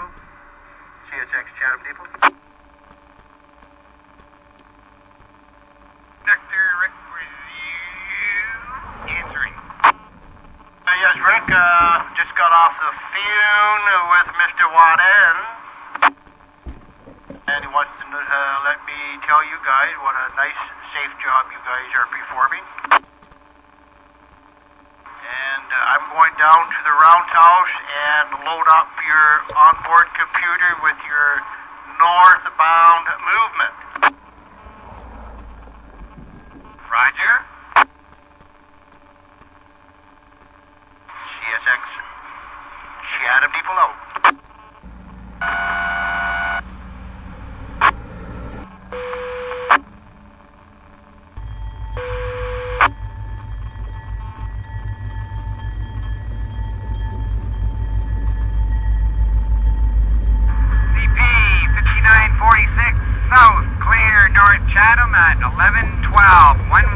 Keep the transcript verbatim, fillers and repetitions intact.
C S X Chatham Depot. Doctor Rick with you. Answering. Uh, yes, Rick, uh, just got off the phone with Mister Waden. And he wants to uh, let me tell you guys what a nice, safe job you guys are performing. And uh, I'm going down to the roundhouse and load up your onboard computer with your northbound movement. Roger. C S X Chatham Depot out. South, clear North Chatham at eleven twelve. One